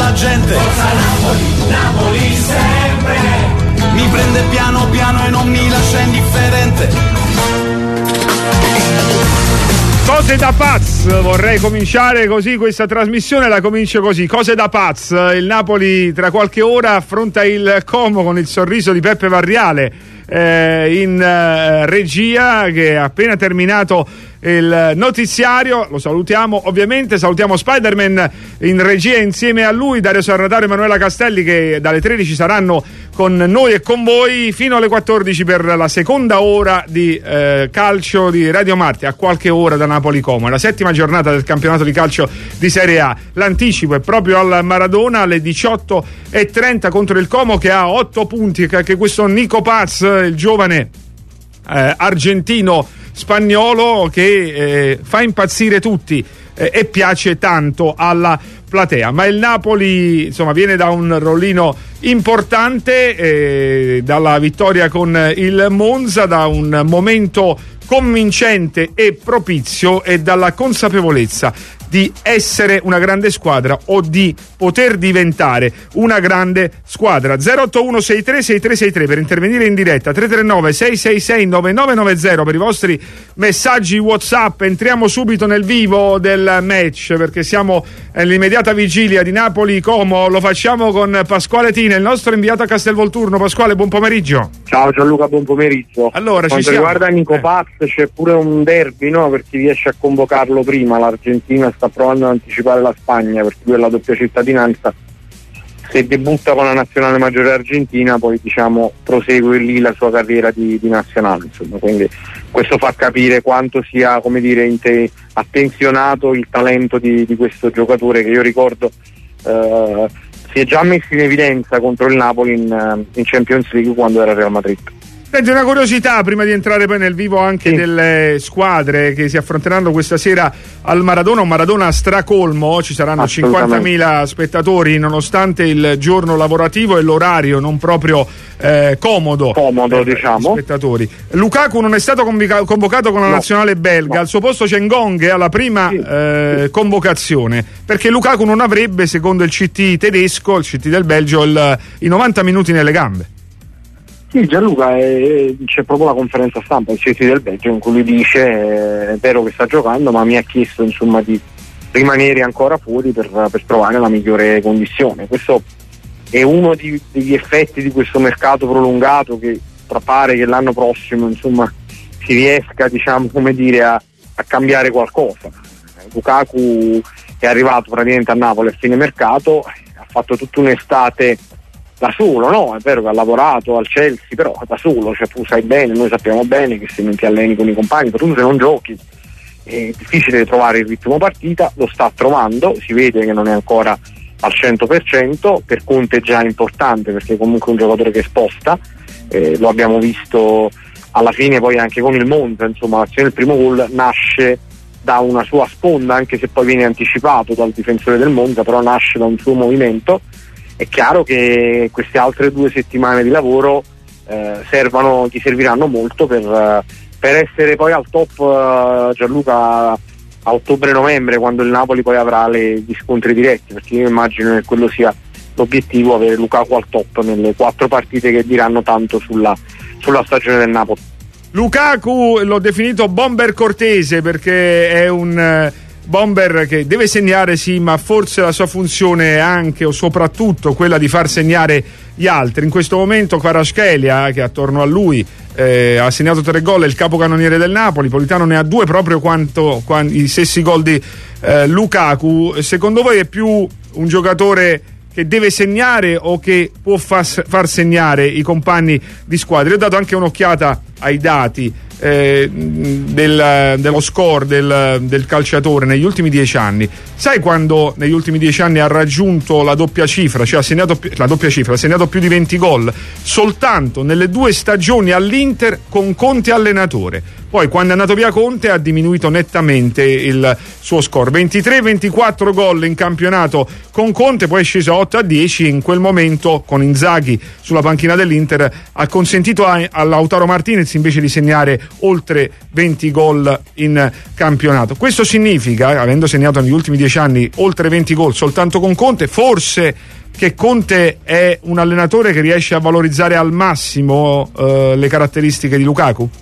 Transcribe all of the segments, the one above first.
la gente. Forza Napoli, Napoli sempre. Mi prende piano piano e non mi lascia indifferente. Cose da paz, vorrei cominciare così questa trasmissione, la comincio così. Cose da paz, il Napoli tra qualche ora affronta il Como con il sorriso di Peppe Varriale in regia, che ha appena terminato il notiziario. Lo salutiamo, ovviamente salutiamo Spider-Man in regia, insieme a lui Dario Sarrataro e Emanuela Castelli, che dalle 13 saranno con noi e con voi fino alle 14 per la seconda ora di calcio di Radio Marti, a qualche ora da Napoli Como. È la settima giornata del campionato di calcio di Serie A. L'anticipo è proprio al Maradona alle 18:30 contro il Como, che ha 8 punti, che questo Nico Paz, il giovane argentino spagnolo, che fa impazzire tutti e piace tanto alla platea. Ma il Napoli, insomma, viene da un rollino importante, dalla vittoria con il Monza, da un momento convincente e propizio e dalla consapevolezza di essere una grande squadra o di poter diventare una grande squadra. 081636363 per intervenire in diretta, 339 666 9990 per i vostri messaggi WhatsApp. Entriamo subito nel vivo del match, perché siamo nell'immediata vigilia di Napoli-Como. Lo facciamo con Pasquale Tina, il nostro inviato a Castelvolturno. Pasquale, buon pomeriggio. Ciao Gianluca, buon pomeriggio. Allora, quanto riguarda Nico Paz, c'è pure un derby, no? Per chi riesce a convocarlo prima. L'Argentina sta provando ad anticipare la Spagna, perché lui è la doppia cittadinanza. Se debutta con la nazionale maggiore argentina, poi diciamo prosegue lì la sua carriera di nazionale, insomma. Quindi questo fa capire quanto sia, come dire, attenzionato il talento di questo giocatore, che io ricordo si è già messo in evidenza contro il Napoli in Champions League quando era Real Madrid. Senti, una curiosità prima di entrare poi nel vivo anche delle squadre che si affronteranno questa sera al Maradona, un Maradona stracolmo. Ci saranno 50.000 spettatori, nonostante il giorno lavorativo e l'orario non proprio comodo diciamo. Spettatori. Lukaku non è stato convocato con la nazionale belga, al suo posto c'è Ngong alla prima convocazione, perché Lukaku non avrebbe, secondo il CT tedesco, il CT del Belgio, i 90 minuti nelle gambe. Sì, Gianluca, c'è proprio la conferenza stampa del CT del Belgio in cui lui dice è vero che sta giocando, ma mi ha chiesto insomma di rimanere ancora fuori per trovare la migliore condizione. Questo è uno degli effetti di questo mercato prolungato, che pare che l'anno prossimo insomma si riesca, diciamo, come dire, a cambiare qualcosa. Lukaku è arrivato praticamente a Napoli a fine mercato, ha fatto tutta un'estate da solo, no? È vero che ha lavorato al Chelsea, però da solo, cioè tu sai bene, noi sappiamo bene che se non ti alleni con i compagni, soprattutto se non giochi, è difficile trovare il ritmo partita. Lo sta trovando, si vede che non è ancora al 100%, per Conte è già importante, perché comunque è un giocatore che sposta, lo abbiamo visto alla fine poi anche con il Monza, insomma l'azione del primo gol nasce da una sua sponda, anche se poi viene anticipato dal difensore del Monza, però nasce da un suo movimento. È chiaro che queste altre 2 settimane di lavoro gli serviranno molto per essere poi al top, Gianluca, a ottobre-novembre, quando il Napoli poi avrà gli scontri diretti, perché io immagino che quello sia l'obiettivo, avere Lukaku al top nelle 4 partite che diranno tanto sulla stagione del Napoli. Lukaku l'ho definito bomber cortese, perché è un bomber che deve segnare, sì, ma forse la sua funzione è anche o soprattutto quella di far segnare gli altri. In questo momento Kvaratskhelia, che attorno a lui ha segnato 3 gol, è il capocannoniere del Napoli. Politano ne ha 2, proprio quanto i stessi gol di Lukaku. Secondo voi è più un giocatore che deve segnare o che può far segnare i compagni di squadra? Io ho dato anche un'occhiata ai dati dello score del calciatore negli ultimi 10 anni. Sai quando negli ultimi 10 anni ha raggiunto la doppia cifra, cioè ha segnato più di 20 gol? Soltanto nelle 2 stagioni all'Inter con Conte allenatore. Poi quando è andato via Conte ha diminuito nettamente il suo score, 23-24 gol in campionato con Conte, poi è sceso a 8-10, in quel momento con Inzaghi sulla panchina dell'Inter ha consentito a Lautaro Martinez invece di segnare oltre 20 gol in campionato. Questo significa, avendo segnato negli ultimi 10 anni oltre 20 gol soltanto con Conte, forse che Conte è un allenatore che riesce a valorizzare al massimo le caratteristiche di Lukaku?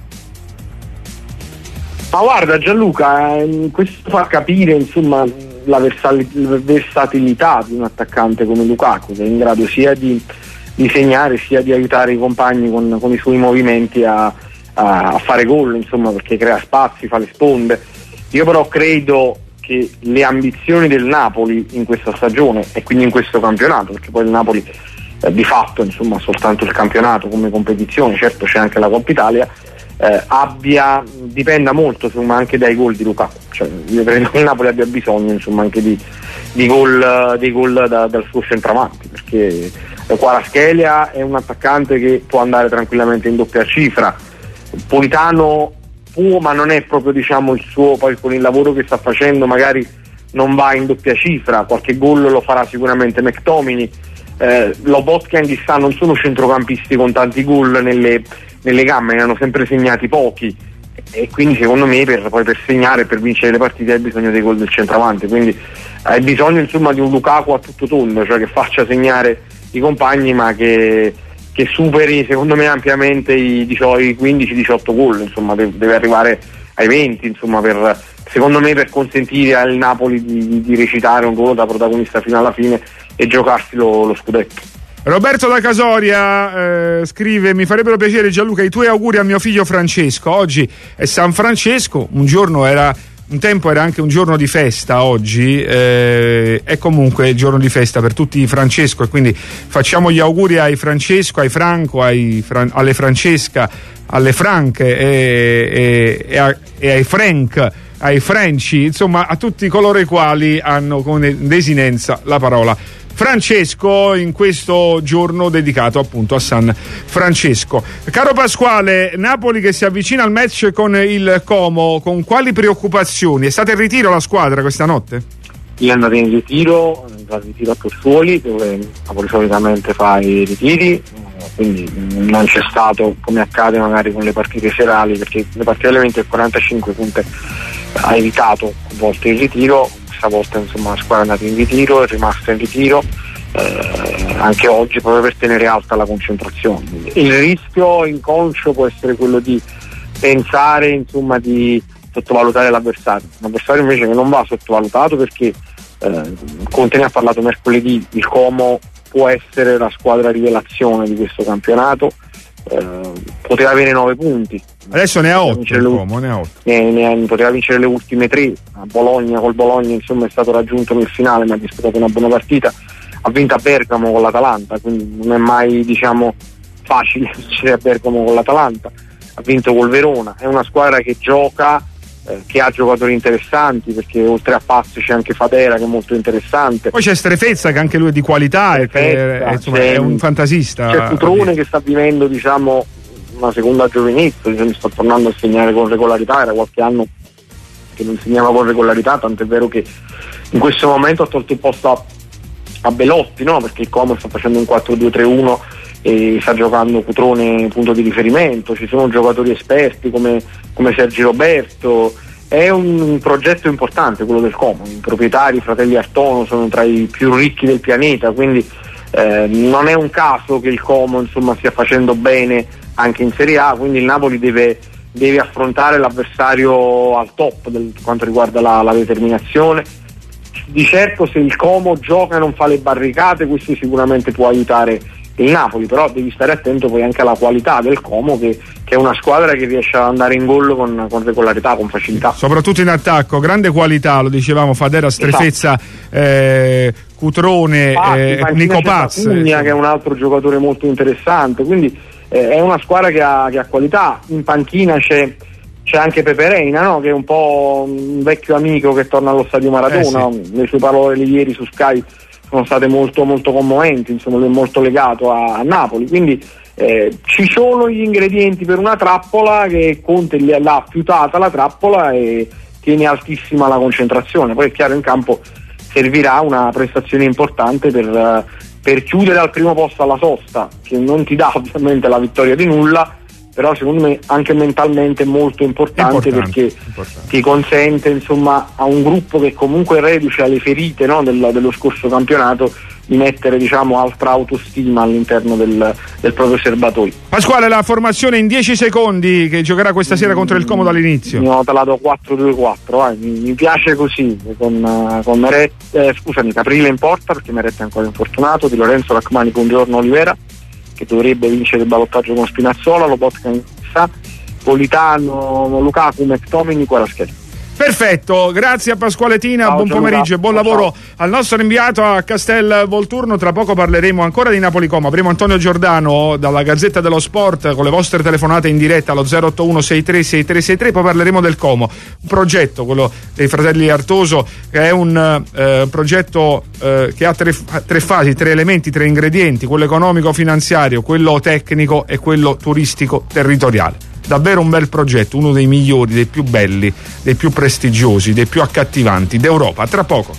Ma guarda Gianluca, questo fa capire insomma la versatilità di un attaccante come Lukaku, che è in grado sia di segnare sia di aiutare i compagni con i suoi movimenti a fare gol, insomma, perché crea spazi, fa le sponde. Io però credo che le ambizioni del Napoli in questa stagione e quindi in questo campionato, perché poi il Napoli di fatto insomma soltanto il campionato come competizione, certo c'è anche la Coppa Italia, dipenda molto insomma anche dai gol di Lukaku. Cioè, io credo che il Napoli abbia bisogno insomma anche dei gol dal suo centravanti, perché Kvaratskhelia è un attaccante che può andare tranquillamente in doppia cifra. Politano può, ma non è proprio diciamo il suo, poi con il lavoro che sta facendo magari non va in doppia cifra, qualche gol lo farà sicuramente McTominay. Lobotka e Anghissà non sono centrocampisti con tanti gol nelle gambe, ne hanno sempre segnati pochi, e quindi secondo me per segnare e per vincere le partite hai bisogno dei gol del centravanti, quindi hai bisogno insomma di un Lukaku a tutto tondo, cioè che faccia segnare i compagni ma che superi secondo me ampiamente i 15-18 gol, insomma deve arrivare ai 20 insomma secondo me per consentire al Napoli di recitare un ruolo da protagonista fino alla fine e giocarsi lo scudetto. Roberto da Casoria scrive: mi farebbero piacere Gianluca i tuoi auguri a mio figlio Francesco, oggi è San Francesco, un tempo era anche un giorno di festa, oggi è comunque giorno di festa per tutti i Francesco, e quindi facciamo gli auguri ai Francesco, ai Franco, alle Francesca, alle Franche e ai Frank, ai Frenci, insomma a tutti coloro i quali hanno come desinenza la parola Francesco in questo giorno dedicato appunto a San Francesco. Caro Pasquale, Napoli che si avvicina al match con il Como, con quali preoccupazioni? È stata in ritiro la squadra questa notte? È andata in ritiro a Pozzuoli, dove Napoli solitamente fa i ritiri, quindi non c'è stato, come accade magari con le partite serali, perché le partite elementi 45 punti ha evitato a volte il ritiro. Stavolta insomma la squadra è andata in ritiro, è rimasta in ritiro anche oggi proprio per tenere alta la concentrazione. Il rischio inconscio può essere quello di pensare insomma di sottovalutare l'avversario invece che non va sottovalutato, perché Conte ne ha parlato mercoledì, il Como può essere la squadra rivelazione di questo campionato, poteva avere 9 punti, adesso ne ha 8 il Como, ne ha 8. Poteva vincere le ultime 3 a Bologna, col Bologna insomma è stato raggiunto nel finale ma ha disputato una buona partita, ha vinto a Bergamo con l'Atalanta, quindi non è mai diciamo facile vincere a Bergamo con l'Atalanta, ha vinto col Verona, è una squadra che gioca, che ha giocatori interessanti, perché oltre a Passi c'è anche Fadera che è molto interessante, poi c'è Strefezza che anche lui è di qualità e che insomma, è un fantasista, c'è Cutrone che sta vivendo diciamo una seconda giovinezza, sta tornando a segnare con regolarità, era qualche anno che non segnava con regolarità, tant'è vero che in questo momento ha tolto il posto a Belotti, no? Perché il Como sta facendo un 4-2-3-1 e sta giocando Cutrone punto di riferimento, ci sono giocatori esperti come Sergi Roberto, è un progetto importante quello del Como, i proprietari, i fratelli Artono sono tra i più ricchi del pianeta, quindi non è un caso che il Como insomma stia facendo bene anche in Serie A, quindi il Napoli deve affrontare l'avversario al top per quanto riguarda la determinazione. Di certo se il Como gioca e non fa le barricate, questo sicuramente può aiutare il Napoli, però devi stare attento poi anche alla qualità del Como, che è una squadra che riesce ad andare in gol con regolarità, con facilità, soprattutto in attacco, grande qualità, lo dicevamo, Fadera, Strefezza, Cutrone, Nico Paz, che è un altro giocatore molto interessante, quindi è una squadra che ha qualità. In panchina c'è anche Pepe Reina, no? Che è un po' un vecchio amico che torna allo stadio Maradona, le sue parole di ieri su Sky sono state molto molto commoventi, insomma lui è molto legato a Napoli, quindi ci sono gli ingredienti per una trappola che Conte l'ha fiutata la trappola e tiene altissima la concentrazione. Poi è chiaro, in campo servirà una prestazione importante per chiudere al primo posto alla sosta, che non ti dà ovviamente la vittoria di nulla, però secondo me anche mentalmente è molto importante perché ti consente, insomma, a un gruppo che comunque è reduce alle ferite, no, dello scorso campionato, di mettere, diciamo, altra autostima all'interno del proprio serbatoio. Pasquale, la formazione in 10 secondi che giocherà questa sera contro il Como dall'inizio. Io te la do 4-2-4, mi piace così, con Meret, Caprile in porta perché Meret è ancora infortunato, Di Lorenzo, Rachmani, Buongiorno, Olivera, che dovrebbe vincere il ballottaggio con Spinazzola, Lobotka in Sa, Politano, Lukaku, McTominay, Kvaratskhelia. Perfetto, grazie a Pasquale Tina, ciao, buon pomeriggio e buon lavoro ciao. Al nostro inviato a Castel Volturno. Tra poco parleremo ancora di Napoli Como. Avremo Antonio Giordano dalla Gazzetta dello Sport con le vostre telefonate in diretta allo 081 63 6363. Poi parleremo del Como, un progetto, quello dei fratelli Artoso, che è un progetto che ha tre fasi, 3 elementi, 3 ingredienti: quello economico-finanziario, quello tecnico e quello turistico-territoriale. Davvero un bel progetto, uno dei migliori, dei più belli, dei più prestigiosi, dei più accattivanti d'Europa. Tra poco.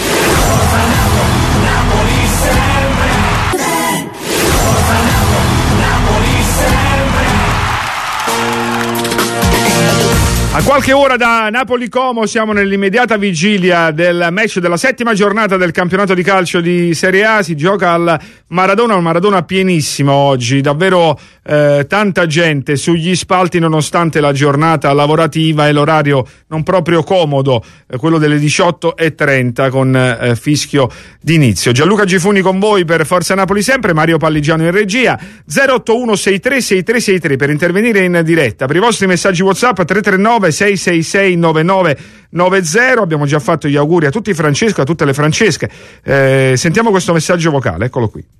A qualche ora da Napoli Como siamo nell'immediata vigilia del match della 7ª giornata del campionato di calcio di Serie A. Si gioca al Maradona, un Maradona pienissimo oggi, davvero tanta gente sugli spalti nonostante la giornata lavorativa e l'orario non proprio comodo, quello delle 18:30 con fischio d'inizio. Gianluca Gifuni con voi per Forza Napoli sempre, Mario Palligiano in regia. 081 63 6363 per intervenire in diretta. Per i vostri messaggi WhatsApp 339 666 9990. Abbiamo già fatto gli auguri a tutti i Francesco, a tutte le Francesche. Sentiamo questo messaggio vocale, eccolo qui.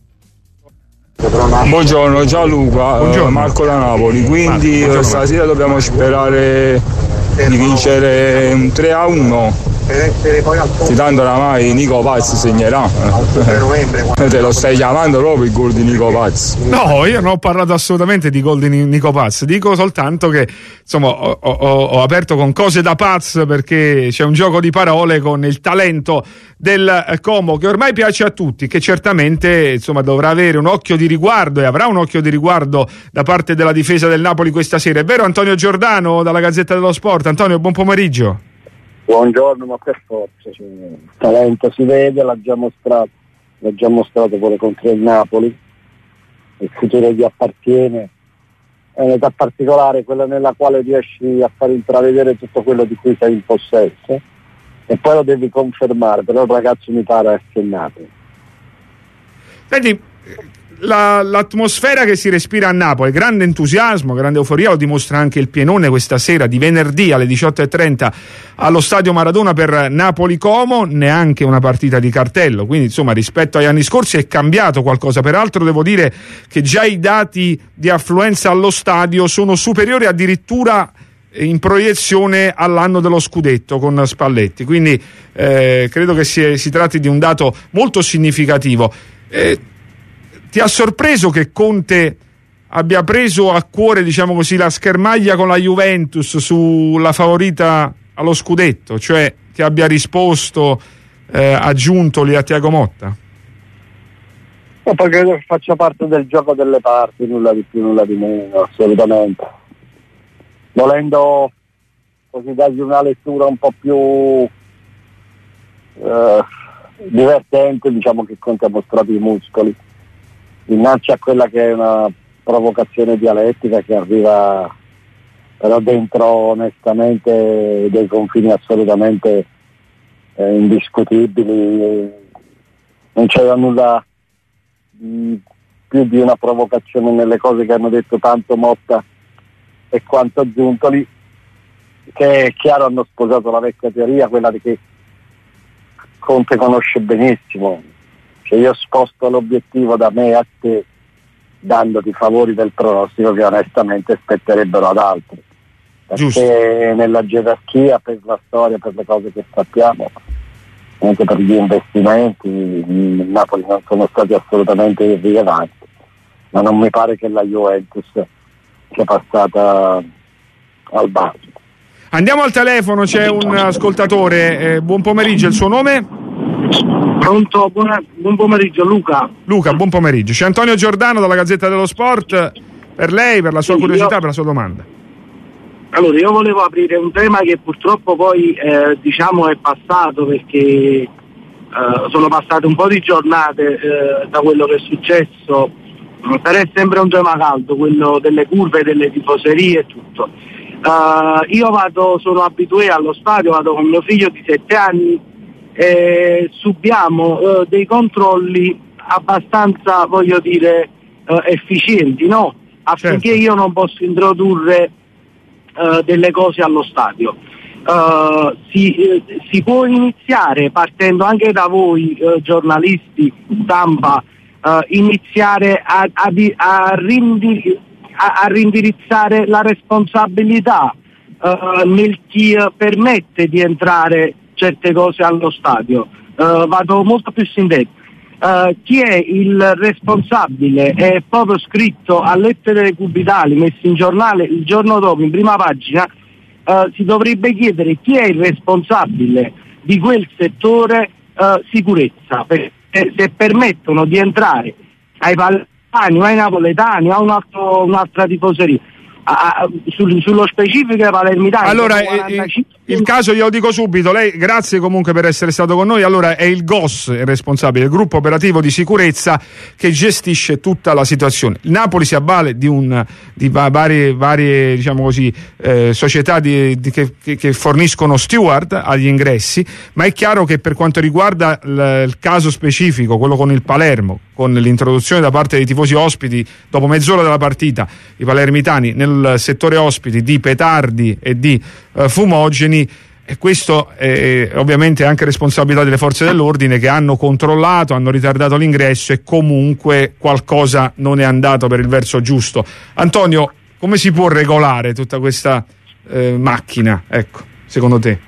Buongiorno Gianluca, Buongiorno. Marco da Napoli, quindi Marco, stasera dobbiamo sperare di vincere un 3-1. Di tanto oramai Nico Pazzi segnerà. Te lo stai chiamando proprio il gol di Nico Pazzi? No, io non ho parlato assolutamente di gol di Nico Paz, dico soltanto che insomma ho aperto con cose da Paz perché c'è un gioco di parole con il talento del Como che ormai piace a tutti, che certamente insomma dovrà avere un occhio di riguardo e avrà un occhio di riguardo da parte della difesa del Napoli questa sera. È vero Antonio Giordano dalla Gazzetta dello Sport? Antonio, buon pomeriggio. Buongiorno, ma per forza, il talento si vede, l'ha già mostrato pure contro il Napoli, il futuro gli appartiene, è un'età particolare, quella nella quale riesci a far intravedere tutto quello di cui sei in possesso e poi lo devi confermare, però il ragazzo mi pare assennato. Senti, l'atmosfera che si respira a Napoli, grande entusiasmo, grande euforia, lo dimostra anche il pienone questa sera di venerdì alle 18:30 allo stadio Maradona per Napoli Como, neanche una partita di cartello, quindi insomma rispetto agli anni scorsi è cambiato qualcosa. Peraltro devo dire che già i dati di affluenza allo stadio sono superiori addirittura in proiezione all'anno dello scudetto con Spalletti, quindi credo che si tratti di un dato molto significativo. Ti ha sorpreso che Conte abbia preso a cuore, diciamo così, la schermaglia con la Juventus sulla favorita allo scudetto, cioè che abbia risposto aggiuntoli a Thiago Motta? No, poi credo che faccia parte del gioco delle parti, nulla di più, nulla di meno, assolutamente. Volendo così dargli una lettura un po' più divertente, diciamo che Conte ha mostrato i muscoli innanzi a quella che è una provocazione dialettica che arriva però dentro onestamente dei confini assolutamente indiscutibili. Non c'era nulla più di una provocazione nelle cose che hanno detto tanto Motta e quanto Giuntoli, che è chiaro hanno sposato la vecchia teoria, quella di che Conte conosce benissimo. Cioè io sposto l'obiettivo da me a te dandoti favori del pronostico che onestamente spetterebbero ad altri, perché Giusto. Nella gerarchia, per la storia, per le cose che sappiamo, anche per gli investimenti, il Napoli non sono stati assolutamente irrilevanti. ma non mi pare che la Juventus sia passata al bando. Andiamo al telefono, c'è un ascoltatore. Buon pomeriggio, il suo nome? Pronto, buon pomeriggio, Luca. Luca, buon pomeriggio. C'è Antonio Giordano dalla Gazzetta dello Sport, per lei, per la sua curiosità, per la sua domanda. Allora, io volevo aprire un tema che purtroppo poi diciamo è passato, perché sono passate un po' di giornate da quello che è successo, però è sempre un tema caldo, quello delle curve, delle tifoserie e tutto. Io sono abitué allo stadio, vado con mio figlio di 7 anni e subiamo dei controlli abbastanza, voglio dire, efficienti, no? Affinché io non posso introdurre delle cose allo stadio. Si può iniziare, partendo anche da voi giornalisti, stampa, iniziare a rindirizzare la responsabilità nel chi permette di entrare certe cose allo stadio. Vado molto più sintetico. Chi è il responsabile è proprio scritto a lettere cubitali, messi in giornale il giorno dopo in prima pagina. Si dovrebbe chiedere chi è il responsabile di quel settore sicurezza, perché se permettono di entrare ai palermitani o ai napoletani a un'altra tifoseria, sullo specifico ai palermitani. Allora, il caso glielo dico subito. Lei, grazie comunque per essere stato con noi. Allora, è il GOS il responsabile, il gruppo operativo di sicurezza che gestisce tutta la situazione. Il Napoli si avvale di varie diciamo così, società che forniscono steward agli ingressi, ma è chiaro che per quanto riguarda il caso specifico, quello con il Palermo, con l'introduzione da parte dei tifosi ospiti dopo mezz'ora della partita, i palermitani nel settore ospiti, di petardi e di fumogeni, e questo è ovviamente anche responsabilità delle forze dell'ordine, che hanno controllato, hanno ritardato l'ingresso e comunque qualcosa non è andato per il verso giusto. Antonio, come si può regolare tutta questa macchina, ecco, secondo te?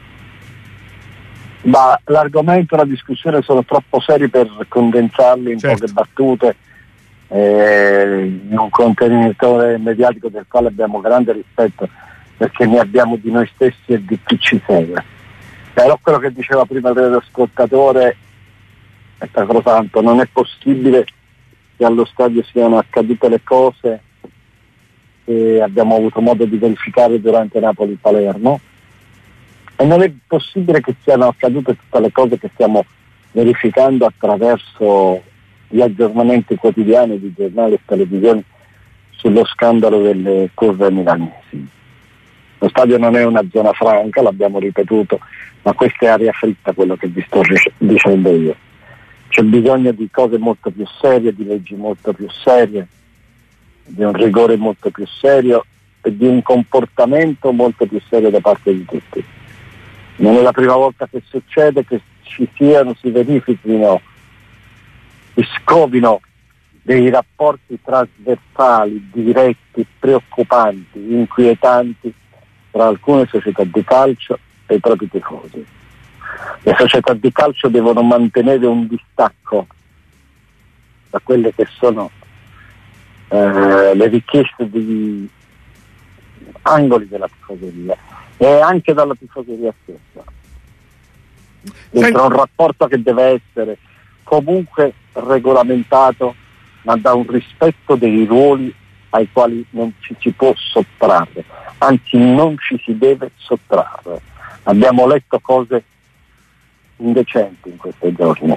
Ma l'argomento e la discussione sono troppo seri per condensarli in poche battute, in un contenitore mediatico del quale abbiamo grande rispetto, perché ne abbiamo di noi stessi e di chi ci segue. Però quello che diceva prima l'ascoltatore è sacrosanto. Non è possibile che allo stadio siano accadute le cose che abbiamo avuto modo di verificare durante Napoli-Palermo, e non è possibile che siano accadute tutte le cose che stiamo verificando attraverso gli aggiornamenti quotidiani di giornali e televisioni sullo scandalo delle curve milanesi. Lo stadio non è una zona franca, l'abbiamo ripetuto, ma questa è aria fritta, quello che vi sto dicendo io. C'è bisogno di cose molto più serie, di leggi molto più serie, di un rigore molto più serio e di un comportamento molto più serio da parte di tutti. Non è la prima volta che succede che si verifichino, si scovino dei rapporti trasversali, diretti, preoccupanti, inquietanti tra alcune società di calcio e i propri tifosi. Le società di calcio devono mantenere un distacco da quelle che sono le richieste di angoli della tifoseria e anche dalla tifoseria stessa. Dentro un rapporto che deve essere comunque regolamentato, ma da un rispetto dei ruoli ai quali non ci si può sottrarre, anzi non ci si deve sottrarre. Abbiamo letto cose indecenti in questi giorni.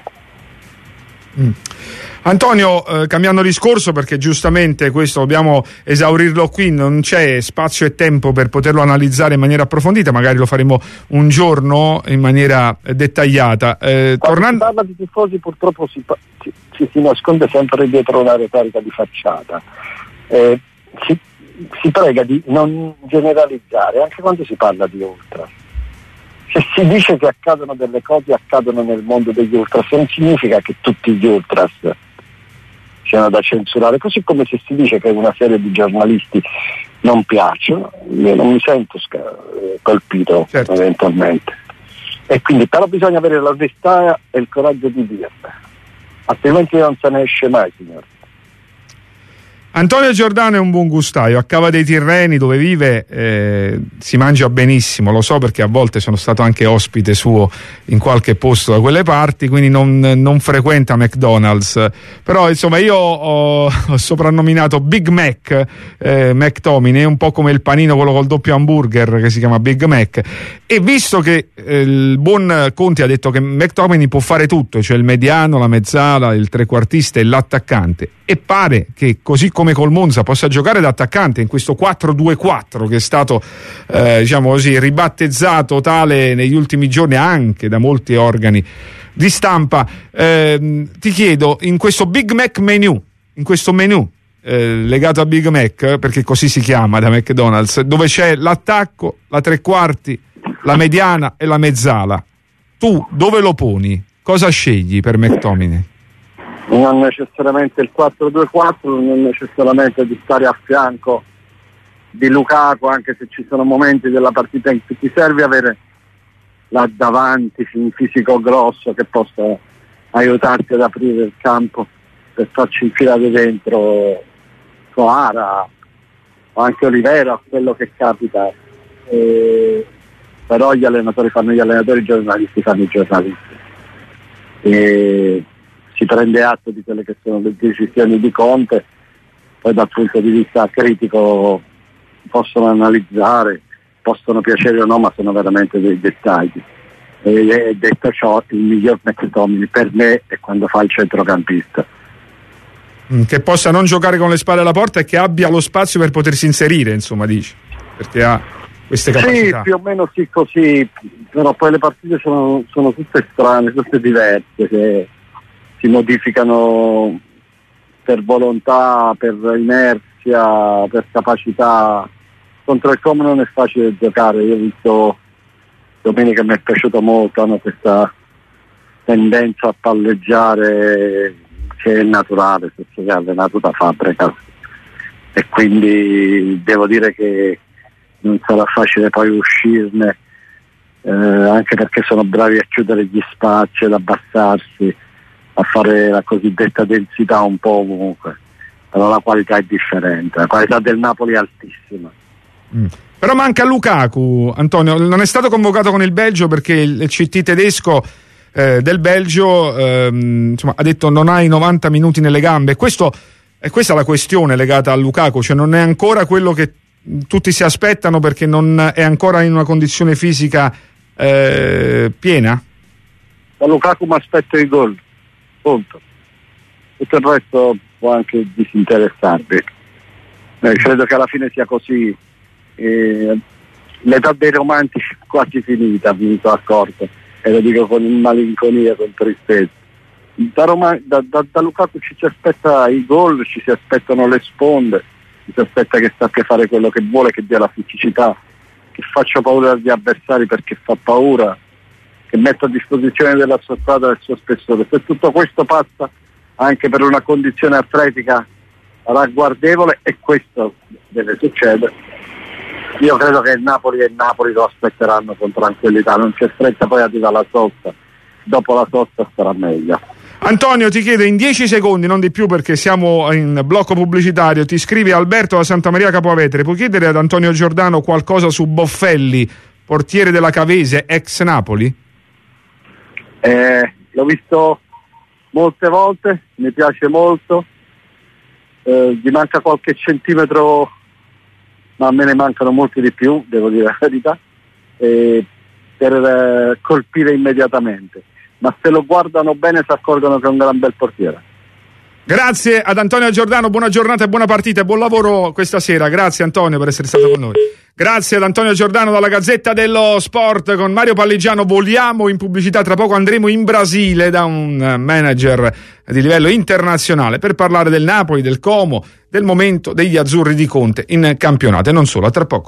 Antonio, cambiando discorso, perché giustamente questo dobbiamo esaurirlo qui, non c'è spazio e tempo per poterlo analizzare in maniera approfondita, magari lo faremo un giorno in maniera dettagliata. Quando si parla di tifosi purtroppo ci si nasconde sempre dietro una retorica di facciata. Si prega di non generalizzare, anche quando si parla di ultras. Se si dice che accadono delle cose, accadono nel mondo degli ultras, non significa che tutti gli ultras siano da censurare, così come se si dice che una serie di giornalisti non piacciono, io non mi sento colpito, certo, eventualmente. E quindi però bisogna avere l'onestà e il coraggio di dirle, altrimenti non se ne esce mai, signore. Antonio Giordano è un buon gustaio, a Cava dei Tirreni dove vive si mangia benissimo, lo so perché a volte sono stato anche ospite suo in qualche posto da quelle parti, quindi non frequenta McDonald's, però insomma io ho soprannominato Big Mac McTominay, un po' come il panino quello col doppio hamburger che si chiama Big Mac, e visto che il buon Conti ha detto che McTominay può fare tutto, cioè il mediano, la mezzala, il trequartista e l'attaccante, e pare che così come col Monza possa giocare da attaccante in questo 4-2-4 che è stato diciamo così ribattezzato tale negli ultimi giorni anche da molti organi di stampa, ti chiedo, in questo Big Mac menu, in questo menu legato a Big Mac, perché così si chiama da McDonald's, dove c'è l'attacco, la tre quarti, la mediana e la mezzala, tu dove lo poni? Cosa scegli per McTominay? Non necessariamente il 4-2-4, non necessariamente di stare a fianco di Lukaku, anche se ci sono momenti della partita in cui ti serve avere là davanti un fisico grosso che possa aiutarti ad aprire il campo per farci infilare dentro Coara o anche Olivera, quello che capita. Però gli allenatori fanno gli allenatori, i giornalisti fanno i giornalisti. Si prende atto di quelle che sono le decisioni di Conte, poi dal punto di vista critico possono analizzare, possono piacere o no, ma sono veramente dei dettagli. E detto ciò, il miglior McTominay per me è quando fa il centrocampista. Che possa non giocare con le spalle alla porta e che abbia lo spazio per potersi inserire, insomma, dici, perché ha queste capacità. Sì, più o meno sì, così, però poi le partite sono tutte strane, tutte diverse, che si modificano per volontà, per inerzia, per capacità. Contro il Como non è facile giocare, io ho visto domenica, mi è piaciuto molto, hanno questa tendenza a palleggiare che è naturale, perché è allenato da fabbrica, e quindi devo dire che non sarà facile poi uscirne, anche perché sono bravi a chiudere gli spazi, ad abbassarsi, a fare la cosiddetta densità un po' ovunque, però la qualità è differente, la qualità del Napoli è altissima. Però manca Lukaku, Antonio, non è stato convocato con il Belgio perché il CT tedesco del Belgio insomma, ha detto non hai 90 minuti nelle gambe. Questa è la questione legata a Lukaku, cioè non è ancora quello che tutti si aspettano perché non è ancora in una condizione fisica piena? Da Lukaku mi aspetto i gol, punto. Tutto il resto può anche disinteressarvi. Credo che alla fine sia così. L'età dei romantici è quasi finita, mi sono accorto, e lo dico con malinconia, con tristezza. Da Lukaku ci si aspetta i gol, ci si aspettano le sponde, ci si aspetta che sappia fare quello che vuole, che dia la fisicità, che faccia paura agli avversari perché fa paura, che metta a disposizione della sua squadra il suo spessore. Se tutto questo passa anche per una condizione atletica ragguardevole, e questo deve succedere, io credo che il Napoli e il Napoli lo aspetteranno con tranquillità, non c'è fretta, poi arriva la sosta, dopo la sosta sarà meglio. Antonio, ti chiedo in 10 secondi, non di più perché siamo in blocco pubblicitario, ti scrive Alberto da Santa Maria Capovetere, puoi chiedere ad Antonio Giordano qualcosa su Boffelli, portiere della Cavese, ex Napoli? L'ho visto molte volte, mi piace molto, gli manca qualche centimetro, ma a me ne mancano molti di più, devo dire la verità, per colpire immediatamente, ma se lo guardano bene si accorgono che è un gran bel portiere. Grazie ad Antonio Giordano, buona giornata e buona partita e buon lavoro questa sera. Grazie Antonio per essere stato con noi. Grazie ad Antonio Giordano dalla Gazzetta dello Sport. Con Mario Palligiano voliamo in pubblicità, tra poco andremo in Brasile da un manager di livello internazionale per parlare del Napoli, del Como, del momento degli azzurri di Conte in campionato e non solo. A tra poco.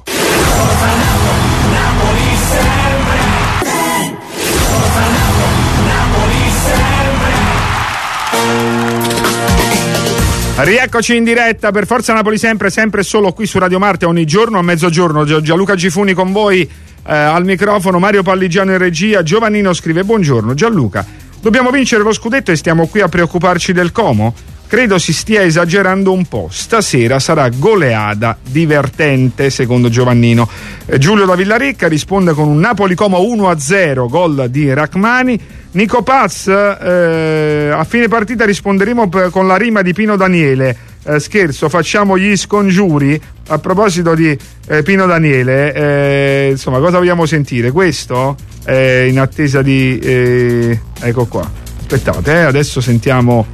Rieccoci in diretta per Forza Napoli sempre e solo qui su Radio Marte ogni giorno a mezzogiorno. Gianluca Gifuni con voi al microfono, Mario Palligiano in regia. Giovannino scrive: buongiorno Gianluca, dobbiamo vincere lo scudetto e stiamo qui a preoccuparci del Como? credo si stia esagerando un po'. Stasera sarà goleada divertente, secondo Giovannino. Giulio da Villarecca risponde con un Napoli-Como 1-0, gol di Rachmani. Nico Paz, a fine partita risponderemo con la rima di Pino Daniele. Scherzo, facciamo gli scongiuri. A proposito di Pino Daniele, insomma, cosa vogliamo sentire? Questo? In attesa di... ecco qua. Aspettate, adesso sentiamo.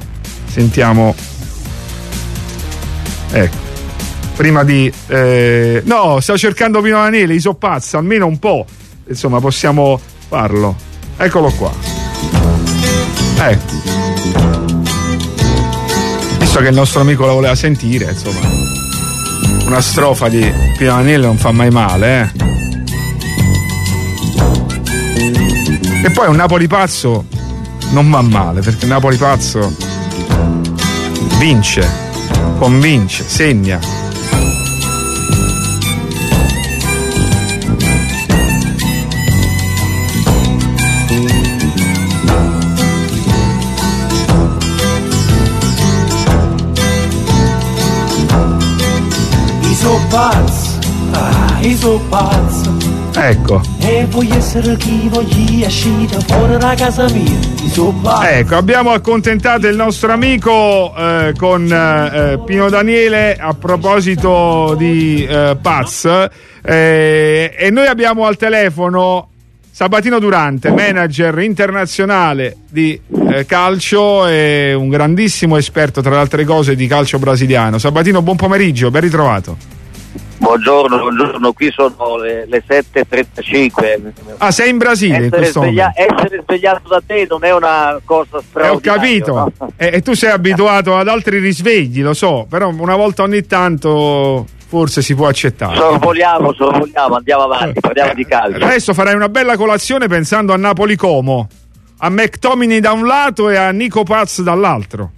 Ecco. Prima di... no, stavo cercando Pino Daniele, so pazzo, almeno un po'. Insomma, possiamo farlo. Eccolo qua. Visto che il nostro amico la voleva sentire, insomma, una strofa di Pino Daniele non fa mai male, E poi un Napoli pazzo non va male, perché il Napoli pazzo vince, convince, segna. Sono pazzo. Ecco. E voglio essere chi voglio uscire fuori da casa mia. Ecco, abbiamo accontentato il nostro amico con Pino Daniele a proposito di Paz, e noi abbiamo al telefono Sabatino Durante, manager internazionale di calcio e un grandissimo esperto, tra le altre cose, di calcio brasiliano. Sabatino, buon pomeriggio, ben ritrovato. Buongiorno, qui sono le 7:35. Ah, sei in Brasile in questo momento? Essere svegliato da te non è una cosa straordinaria. Ho capito, no? E tu sei abituato ad altri risvegli, lo so, però una volta ogni tanto forse si può accettare. Sorvoliamo, andiamo avanti, parliamo di calcio. Adesso farai una bella colazione pensando a Napoli-Como, a McTominay da un lato e a Nico Paz dall'altro.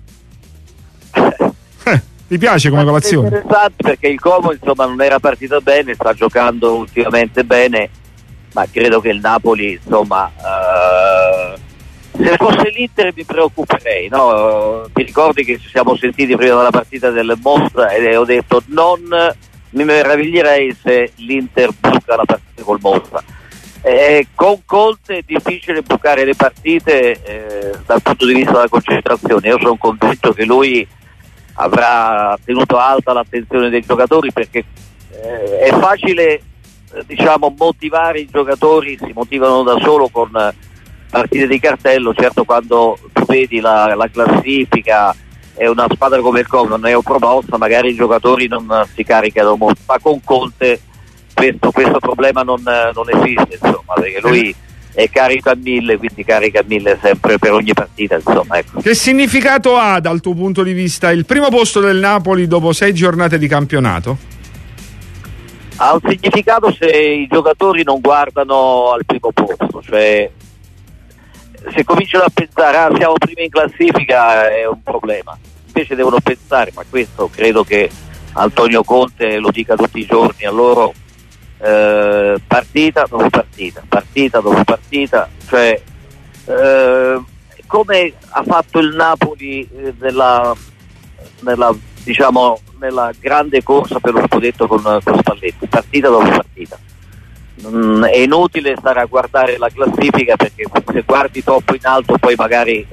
Ti piace come colazione? È interessante perché il Como, insomma, non era partito bene, sta giocando ultimamente bene, ma credo che il Napoli, insomma, se fosse l'Inter mi preoccuperei, no? Ti ricordi che ci siamo sentiti prima della partita del Monza e ho detto non mi meraviglierei se l'Inter buca la partita col Monza. Con Conte è difficile bucare le partite dal punto di vista della concentrazione. Io sono convinto che lui avrà tenuto alta l'attenzione dei giocatori, perché è facile diciamo motivare i giocatori, si motivano da solo con partite di cartello. Certo, quando tu vedi la classifica e una squadra come il Como non è promossa, magari i giogatori non si caricano molto, ma con Conte questo problema non esiste, insomma, perché lui è carico a 1000, quindi carica a 1000 sempre per ogni partita, insomma, ecco. Che significato ha dal tuo punto di vista il primo posto del Napoli dopo 6 giornate di campionato? Ha un significato se i giocatori non guardano al primo posto, cioè se cominciano a pensare siamo primi in classifica è un problema, invece devono pensare, ma questo credo che Antonio Conte lo dica tutti i giorni a loro, partita dopo partita, cioè come ha fatto il Napoli nella grande corsa per lo scudetto con Spalletti, partita dopo partita. È inutile stare a guardare la classifica, perché se guardi troppo in alto poi magari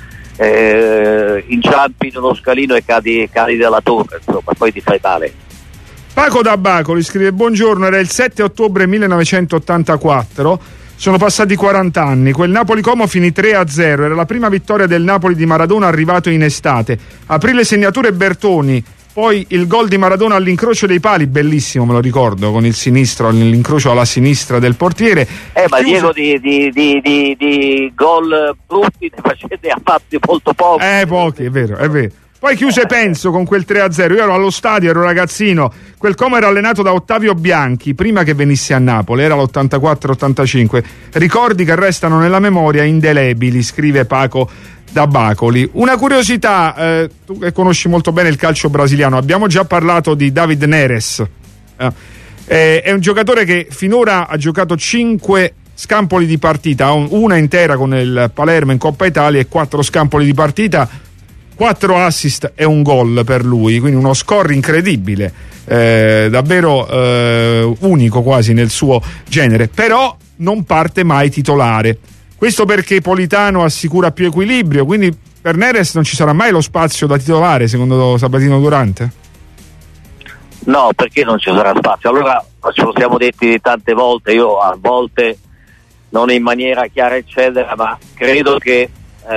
inciampi nello scalino e cadi dalla torre, insomma, poi ti fai male. Paco da Bacoli scrive: buongiorno, era il 7 ottobre 1984, sono passati 40 anni, quel Napoli-Como finì 3-0, era la prima vittoria del Napoli di Maradona arrivato in estate, aprì le segnature Bertoni, poi il gol di Maradona all'incrocio dei pali, bellissimo, me lo ricordo, con il sinistro, l'incrocio alla sinistra del portiere. Ma Diego di gol brutti ne ha fatti molto pochi. Pochi, è vero. Poi chiuse Penso con quel 3-0. Io ero allo stadio, ero ragazzino. Quel Como era allenato da Ottavio Bianchi prima che venisse a Napoli, era l'84-85. Ricordi che restano nella memoria indelebili, scrive Paco da Bacoli. Una curiosità, tu che conosci molto bene il calcio brasiliano, abbiamo già parlato di David Neres. È un giocatore che finora ha giocato 5 scampoli di partita, una intera con il Palermo in Coppa Italia e 4 scampoli di partita. 4 assist e un gol per lui, quindi uno score incredibile, davvero unico quasi nel suo genere, però non parte mai titolare. Questo perché Politano assicura più equilibrio, quindi per Neres non ci sarà mai lo spazio da titolare secondo Sabatino Durante? No, perché non ci sarà spazio? Allora ce lo siamo detti tante volte, io a volte non in maniera chiara eccetera, ma credo che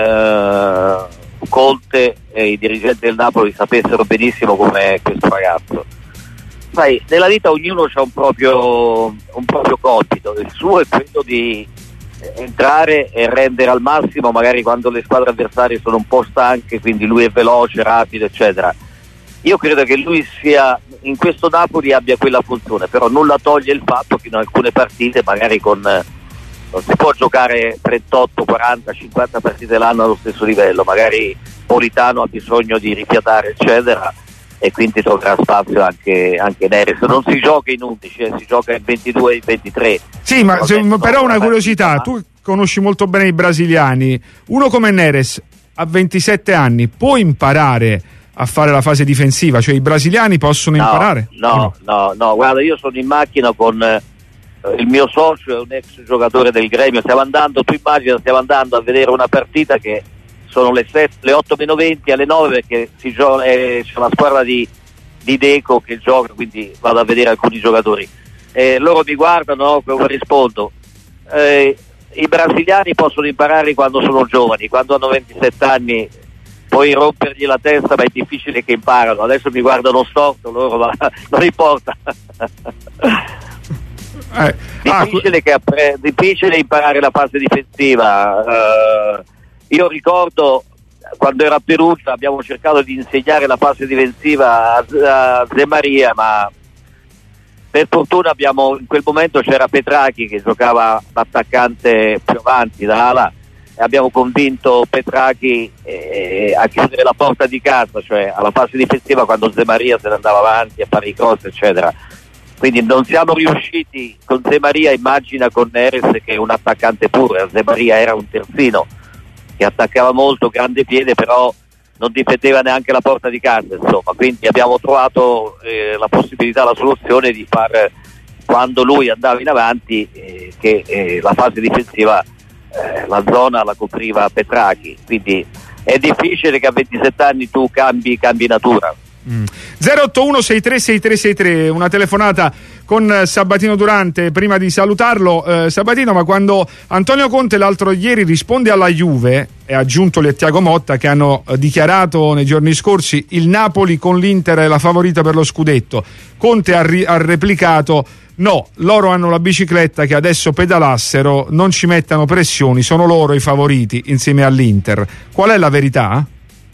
Conte e i dirigenti del Napoli sapessero benissimo com'è questo ragazzo. Sai, nella vita ognuno ha un proprio compito, il suo è quello di entrare e rendere al massimo magari quando le squadre avversarie sono un po' stanche, quindi lui è veloce, rapido eccetera. Io credo che lui sia in questo Napoli abbia quella funzione, però nulla toglie il fatto che in alcune partite magari non si può giocare 38, 40, 50 partite l'anno allo stesso livello, magari Politano ha bisogno di rifiatare eccetera e quindi troverà spazio anche Neres. Non si gioca in 11, si gioca in 22 e in 23. Sì, ma però una curiosità, tu conosci molto bene i brasiliani, uno come Neres a 27 anni può imparare a fare la fase difensiva, cioè i brasiliani possono imparare? No, guarda, io sono in macchina con il mio socio, è un ex giocatore del Gremio, stiamo andando a vedere una partita che sono le 8:20 alle 9 perché c'è la squadra di Deco che gioca, quindi vado a vedere alcuni giocatori. Loro mi guardano, come rispondo? I brasiliani possono imparare quando sono giovani, quando hanno 27 anni puoi rompergli la testa, ma è difficile che imparano. Adesso mi guardano storto loro, ma non importa. Difficile imparare la fase difensiva. Io ricordo quando ero a Perugia abbiamo cercato di insegnare la fase difensiva a De Maria, ma per fortuna in quel momento c'era Petrachi che giocava l'attaccante più avanti da ala e abbiamo convinto Petrachi a chiudere la porta di casa, cioè alla fase difensiva quando De Maria se ne andava avanti a fare i cross eccetera. Quindi non siamo riusciti con De Maria, immagina con Neres che è un attaccante puro. De Maria era un terzino che attaccava molto, grande piede, però non difendeva neanche la porta di casa, insomma. Quindi abbiamo trovato la possibilità, la soluzione di far, quando lui andava in avanti, che la fase difensiva, la zona la copriva Petrachi. Quindi è difficile che a 27 anni tu cambi natura. 081636363, una telefonata con Sabatino Durante. Prima di salutarlo, Sabatino, ma quando Antonio Conte l'altro ieri risponde alla Juve, e ha aggiunto Tiago Motta che hanno dichiarato nei giorni scorsi il Napoli con l'Inter è la favorita per lo scudetto, Conte ha replicato no, loro hanno la bicicletta, che adesso pedalassero, non ci mettano pressioni, sono loro i favoriti insieme all'Inter. Qual è la verità?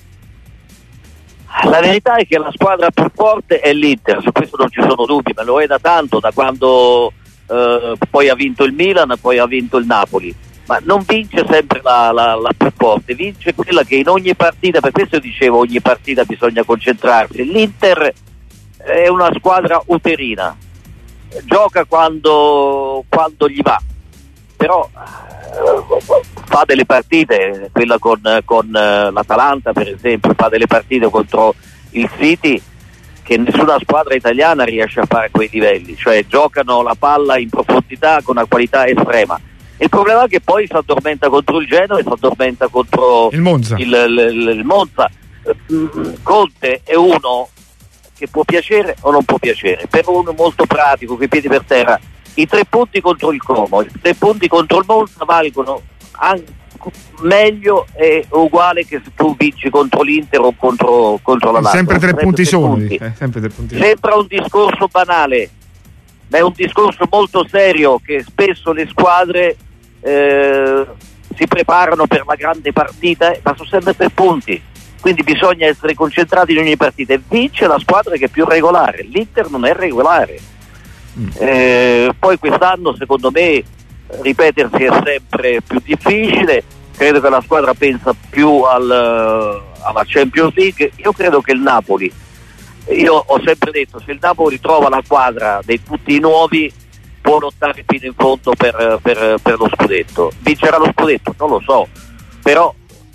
La verità è che la squadra più forte è l'Inter, su questo non ci sono dubbi, ma lo è da tanto, da quando poi ha vinto il Milan, poi ha vinto il Napoli, ma non vince sempre la più forte, vince quella che in ogni partita, per questo dicevo ogni partita bisogna concentrarsi. L'Inter è una squadra uterina, gioca quando gli va, però fa delle partite, quella con l'Atalanta per esempio, fa delle partite contro il City che nessuna squadra italiana riesce a fare a quei livelli, cioè giocano la palla in profondità con una qualità estrema. Il problema è che poi si addormenta contro il Genoa e si addormenta contro il Monza. Il Monza. Conte è uno che può piacere o non può piacere, per uno molto pratico, con i piedi per terra. I 3 punti contro il Como, i 3 punti contro il Monza valgono meglio e uguale che se tu vinci contro l'Inter o contro la Lazio. Sempre 3 punti soli. Sembra un discorso banale, ma è un discorso molto serio, che spesso le squadre si preparano per la grande partita, ma sono sempre 3 punti. Quindi bisogna essere concentrati in ogni partita e vince la squadra che è più regolare. L'Inter non è regolare. Poi quest'anno secondo me ripetersi è sempre più difficile, credo che la squadra pensa più alla Champions League. Io credo che il Napoli, io ho sempre detto, se il Napoli trova la quadra dei tutti nuovi può lottare fino in fondo per lo scudetto. Vincerà lo scudetto? Non lo so, però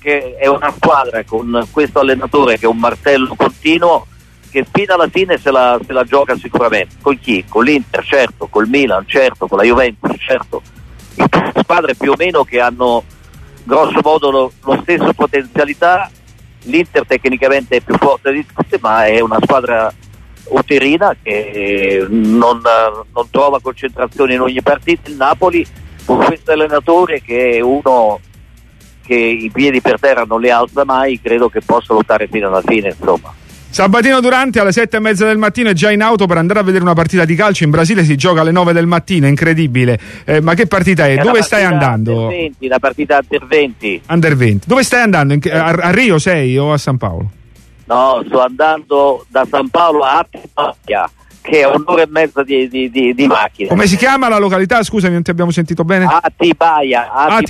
che è una squadra con questo allenatore che è un martello continuo, che fino alla fine se la gioca sicuramente. Con chi? Con l'Inter, certo, col Milan, certo, con la Juventus, certo. Squadre più o meno che hanno grosso modo lo stesso potenzialità. L'Inter tecnicamente è più forte di tutte, ma è una squadra uterina che non trova concentrazione in ogni partita. Il Napoli, con questo allenatore che è uno che i piedi per terra non li alza mai, credo che possa lottare fino alla fine, insomma. Sabatino Durante alle 7:30 del mattino è già in auto per andare a vedere una partita di calcio. In Brasile si gioca alle 9 del mattino, incredibile. Ma che partita è? Dove stai andando? Under 20, la partita Under 20. Under 20. Dove stai andando? A Rio sei o a San Paolo? No, sto andando da San Paolo a Atibaia, che è un'ora e mezza di macchina. Come si chiama la località? Scusami, non ti abbiamo sentito bene. Atibaia.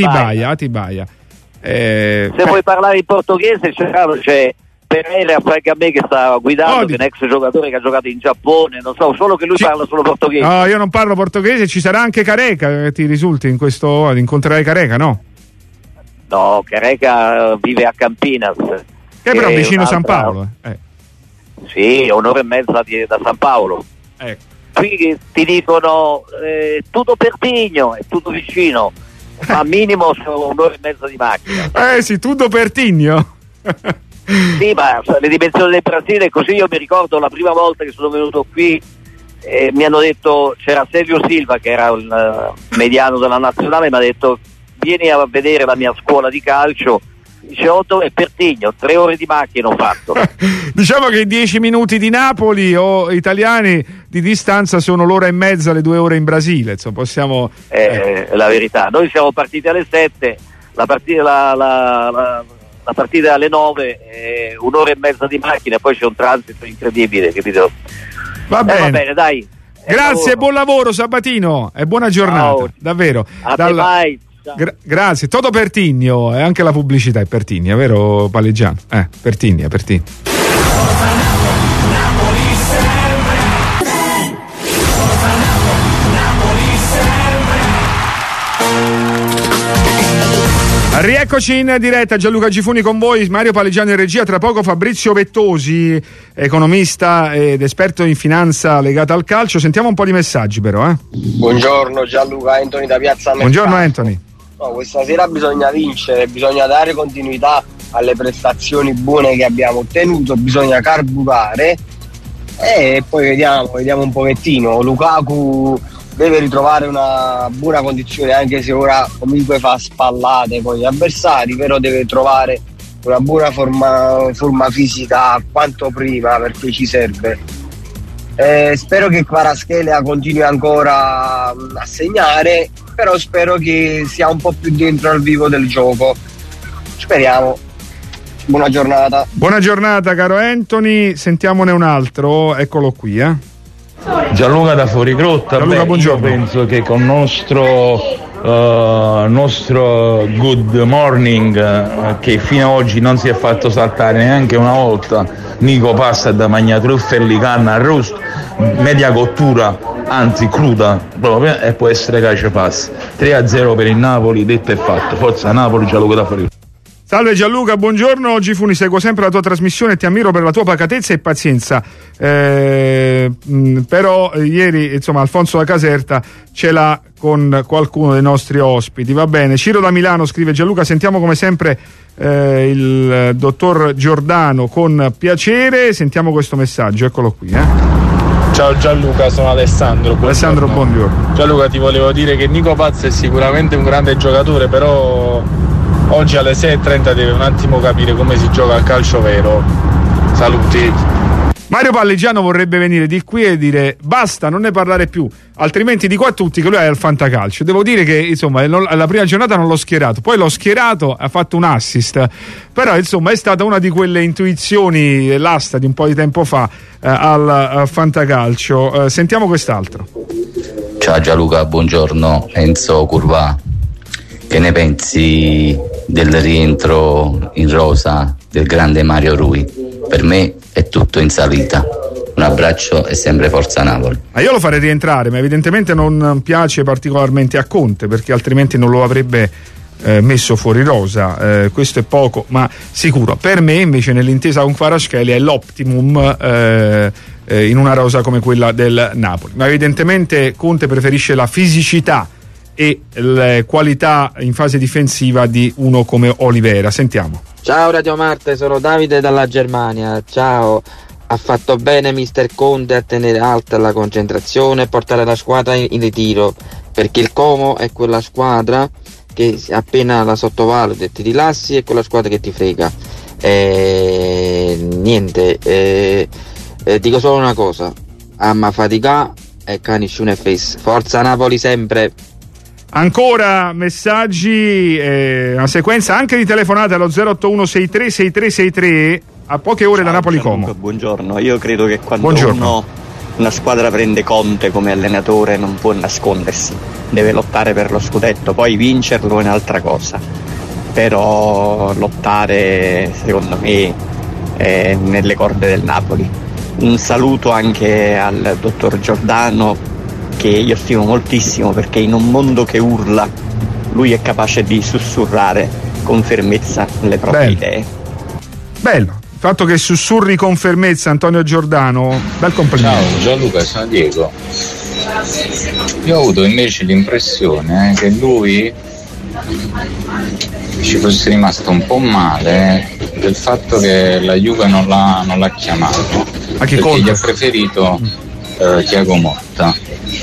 Se vuoi parlare in portoghese c'è Pereira a me che sta guidando, che è un ex giocatore che ha giocato in Giappone, non so, solo che lui parla solo portoghese. No, io non parlo portoghese. Ci sarà anche Careca, ti risulti in questo? Incontrerai Careca, no? No, Careca vive a Campinas, che è però vicino San Paolo. Sì, un'ora e mezza da San Paolo. Qui ti dicono tutto Perpigno, è tutto vicino, ma minimo sono un'ora e mezza di macchina. Sì, tutto Perpigno. Sì, ma le dimensioni del Brasile, così io mi ricordo la prima volta che sono venuto qui, mi hanno detto, c'era Sergio Silva che era il mediano della nazionale, mi ha detto vieni a vedere la mia scuola di calcio. Dice 8 e Perpigno, 3 ore di macchina ho fatto. Diciamo che i 10 minuti di Napoli o italiani di distanza sono l'ora e mezza, le 2 ore in Brasile, insomma, possiamo... la verità, noi siamo partiti alle 7, la partita è alle 9, un'ora e mezza di macchina, poi c'è un transito incredibile, capito? Va bene, dai. Grazie, buon lavoro Sabatino e buona giornata. Ciao. Davvero. Mai. Grazie. Toto Pertigno, e anche la pubblicità è Pertigno, vero Palleggiano? Pertigno. Rieccoci in diretta, Gianluca Gifuni con voi, Mario Palleggiano in regia, tra poco Fabrizio Vettosi, economista ed esperto in finanza legata al calcio. Sentiamo un po' di messaggi però. Buongiorno Gianluca, Anthony da Piazza Mercato. Buongiorno Anthony. No, questa sera bisogna vincere, bisogna dare continuità alle prestazioni buone che abbiamo ottenuto, bisogna carburare e poi vediamo un pochettino. Lukaku deve ritrovare una buona condizione, anche se ora comunque fa spallate con gli avversari, però deve trovare una buona forma fisica quanto prima, perché ci serve. Spero che Kvaratskhelia continui ancora a segnare, però spero che sia un po' più dentro al vivo del gioco, speriamo. Buona giornata. Buona giornata caro Anthony, sentiamone un altro, eccolo qui. Gianluca da Fuorigrotta. Gianluca, buongiorno. Io penso che con nostro good morning, che fino ad oggi non si è fatto saltare neanche una volta, Nico passa da magnatruffelli, canna, arrosto, media cottura, anzi cruda proprio, e può essere cace pass. 3-0 per il Napoli, detto e fatto. Forza Napoli, Gianluca da Fuorigrotta. Salve Gianluca, buongiorno Gifuni, seguo sempre la tua trasmissione e ti ammiro per la tua pacatezza e pazienza, però ieri insomma Alfonso da Caserta ce l'ha con qualcuno dei nostri ospiti, va bene. Ciro da Milano scrive: Gianluca, sentiamo come sempre il dottor Giordano con piacere, sentiamo questo messaggio, eccolo qui. Ciao Gianluca, sono Alessandro. Alessandro, buongiorno. Gianluca, ti volevo dire che Nico Paz è sicuramente un grande giocatore, però oggi alle 6:30 deve un attimo capire come si gioca al calcio vero. Saluti. Mario Palleggiano vorrebbe venire di qui e dire basta, non ne parlare più, altrimenti dico a tutti che lui è al fantacalcio. Devo dire che insomma la prima giornata non l'ho schierato, poi l'ho schierato, ha fatto un assist, però insomma è stata una di quelle intuizioni, l'asta di un po' di tempo fa al fantacalcio. Sentiamo quest'altro. Ciao Gianluca, buongiorno, Enzo Curva. Che ne pensi del rientro in rosa del grande Mario Rui? Per me è tutto in salita. Un abbraccio e sempre forza Napoli. Io lo farei rientrare, ma evidentemente non piace particolarmente a Conte, perché altrimenti non lo avrebbe messo fuori rosa, questo è poco ma sicuro. Per me invece nell'intesa con Kvaratskhelia è l'optimum in una rosa come quella del Napoli, ma evidentemente Conte preferisce la fisicità e le qualità in fase difensiva di uno come Olivera. Sentiamo. Ciao Radio Marte, sono Davide dalla Germania. Ciao. Ha fatto bene mister Conte a tenere alta la concentrazione e portare la squadra in ritiro, perché il Como è quella squadra che appena la sottovaluti e ti rilassi è quella squadra che ti frega. Dico solo una cosa: amma fatica e canisciune face. Forza Napoli sempre. Ancora messaggi, una sequenza anche di telefonate allo 081 63 6363 a poche ore da Napoli Como. Buongiorno, io credo che quando una squadra prende Conte come allenatore non può nascondersi, deve lottare per lo scudetto, poi vincerlo è un'altra cosa, però lottare secondo me è nelle corde del Napoli. Un saluto anche al dottor Giordano, che io stimo moltissimo, perché in un mondo che urla lui è capace di sussurrare con fermezza le proprie idee. Bello, il fatto che sussurri con fermezza Antonio Giordano, bel complimento. Ciao Gianluca, sono Diego. Io ho avuto invece l'impressione che lui ci fosse rimasto un po' male del fatto che la Juve non l'ha chiamato, perché gli ha preferito Thiago Motta,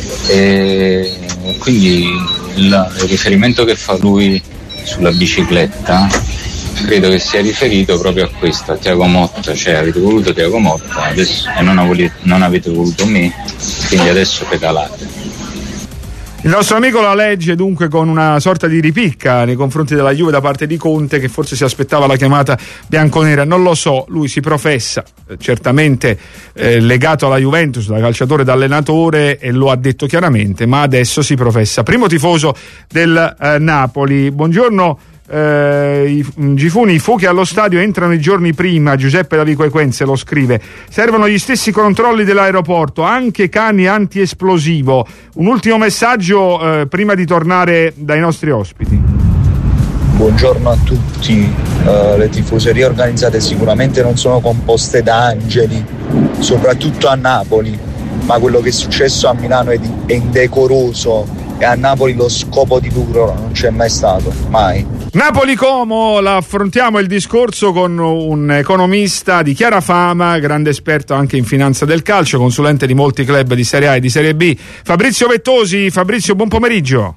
e quindi il riferimento che fa lui sulla bicicletta credo che sia riferito proprio a questo, a Thiago Motta, cioè avete voluto Thiago Motta adesso, e non avete voluto me, quindi adesso pedalate. Il nostro amico la legge dunque con una sorta di ripicca nei confronti della Juve da parte di Conte, che forse si aspettava la chiamata bianconera. Non lo so, lui si professa certamente legato alla Juventus, da calciatore, da allenatore, e lo ha detto chiaramente, ma adesso si professa primo tifoso del Napoli. Buongiorno. Gifuni, i fuochi allo stadio entrano i giorni prima. Giuseppe da Vico Equense lo scrive. Servono gli stessi controlli dell'aeroporto, anche cani antiesplosivo. Un ultimo messaggio prima di tornare dai nostri ospiti. Buongiorno a tutti. Le tifoserie organizzate sicuramente non sono composte da angeli, soprattutto a Napoli, ma quello che è successo a Milano è indecoroso, e a Napoli lo scopo di lucro non c'è mai stato, mai. Napoli-Como, la affrontiamo il discorso con un economista di chiara fama, grande esperto anche in finanza del calcio, consulente di molti club di Serie A e di Serie B, Fabrizio Vettosi. Fabrizio, buon pomeriggio.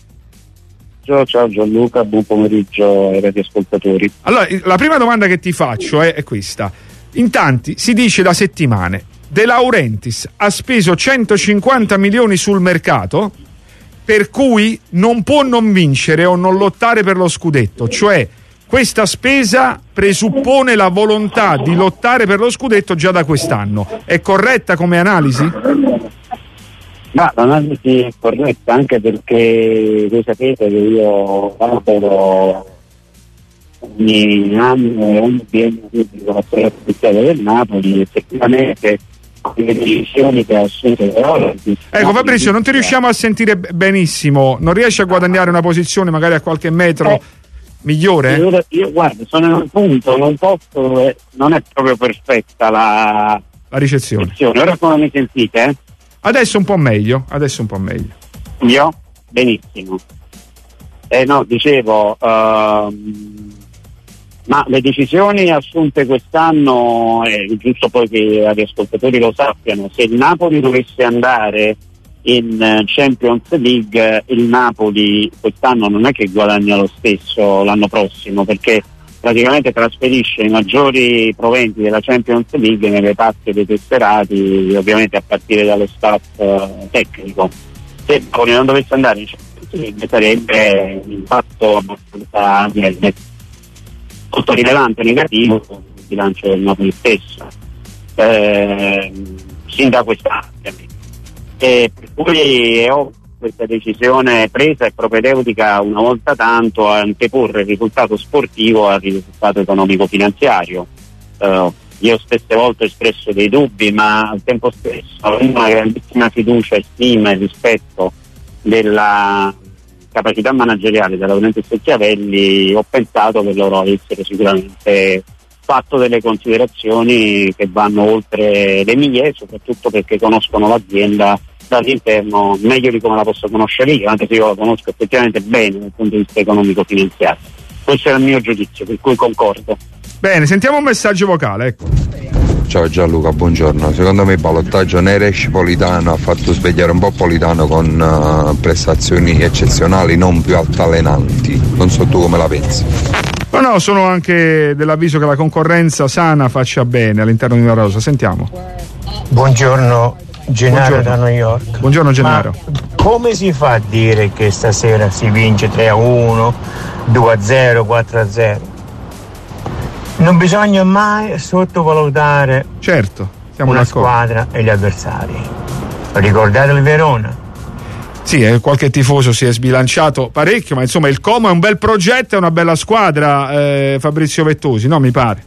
Ciao Gianluca, buon pomeriggio ai radioascoltatori. Allora, la prima domanda che ti faccio è questa. In tanti si dice da settimane De Laurentiis ha speso 150 milioni sul mercato, per cui non può non vincere o non lottare per lo scudetto, cioè questa spesa presuppone la volontà di lottare per lo scudetto già da quest'anno. È corretta come analisi? Ma l'analisi è corretta, anche perché voi sapete che io lavoro ogni anno e ogni biennio pubblico la storia ufficiale del Napoli, effettivamente le decisioni che ha assunto. Ecco Fabrizio, non ti riusciamo a sentire benissimo, non riesci a guadagnare una posizione magari a qualche metro migliore? Io guarda, sono in un punto, non posso, non è proprio perfetta la ricezione. Ora come mi sentite? Adesso un po' meglio. Io? Benissimo. No, dicevo, ma le decisioni assunte quest'anno, è giusto poi che gli ascoltatori lo sappiano, se il Napoli dovesse andare in Champions League, il Napoli quest'anno non è che guadagna lo stesso l'anno prossimo, perché praticamente trasferisce i maggiori proventi della Champions League nelle tasche dei tesserati, ovviamente a partire dallo staff tecnico. Se il Napoli non dovesse andare in Champions League sarebbe un impatto abbastanza molto rilevante, negativo sul bilancio del Napoli stesso, sin da quest'anno. Per cui è ovvio questa decisione presa è propedeutica una volta tanto a anteporre il risultato sportivo al risultato economico-finanziario. Io spesse volte ho espresso dei dubbi, ma al tempo stesso ho una grandissima fiducia e stima e rispetto della capacità manageriali della Laurentiis e Chiavelli, ho pensato che loro avessero sicuramente fatto delle considerazioni che vanno oltre le mie, soprattutto perché conoscono l'azienda dall'interno meglio di come la posso conoscere io, anche se io la conosco effettivamente bene dal punto di vista economico-finanziario. Questo è il mio giudizio, per cui concordo. Bene, sentiamo un messaggio vocale, ecco. Ciao Gianluca, buongiorno. Secondo me il ballottaggio ne esce Politano, ha fatto svegliare un po' Politano con prestazioni eccezionali, non più altalenanti. Non so tu come la pensi. No, sono anche dell'avviso che la concorrenza sana faccia bene all'interno di una rosa. Sentiamo. Buongiorno, Gennaro da New York. Buongiorno Gennaro. Ma come si fa a dire che stasera si vince 3-1, 2-0, 4-0? Non bisogna mai sottovalutare una squadra e gli avversari. Ricordate il Verona. Sì, qualche tifoso si è sbilanciato parecchio, ma insomma il Como è un bel progetto, è una bella squadra, Fabrizio Vettosi, no? Mi pare.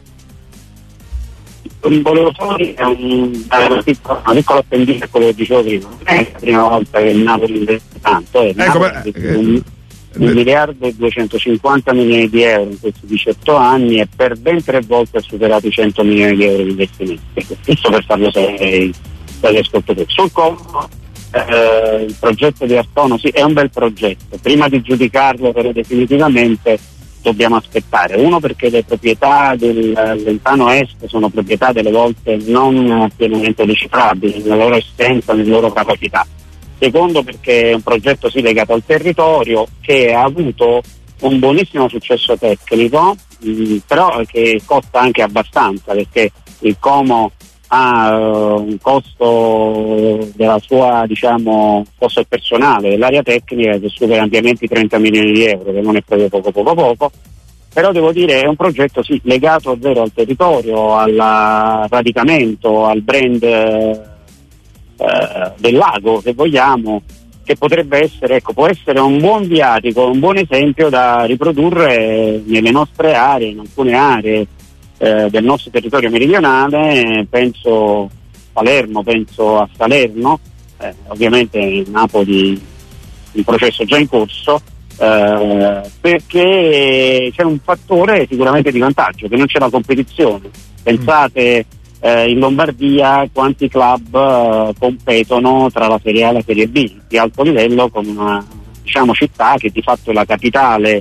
Volevo solo dire una piccola appendina a quello che dicevo prima. Non è la prima volta che il Napoli investe tanto, $1 miliardo e 250 milioni di euro in questi 18 anni e per ben 3 volte ha superato i 100 milioni di euro di investimenti. Questo per farlo sapere dagli ascoltatori. Sul Como, il progetto di Artono sì, è un bel progetto. Prima di giudicarlo però definitivamente dobbiamo aspettare. Uno, perché le proprietà del lontano est sono proprietà delle volte non pienamente decifrabili nella loro essenza, nelle loro capacità. Secondo, perché è un progetto sì legato al territorio, che ha avuto un buonissimo successo tecnico, però che costa anche abbastanza, perché il Como ha un costo della sua, costo personale dell'area tecnica che supera ampiamente i 30 milioni di euro, che non è proprio poco. Però devo dire è un progetto sì legato davvero al territorio, al radicamento, al brand del lago, se vogliamo, che potrebbe essere, può essere un buon viatico, un buon esempio da riprodurre nelle nostre aree, in alcune aree del nostro territorio meridionale. Penso Palermo, penso a Salerno, ovviamente Napoli un processo già in corso, perché c'è un fattore sicuramente di vantaggio, che non c'è la competizione. Pensate in Lombardia quanti club competono tra la Serie A e la Serie B di alto livello, con una città che di fatto è la capitale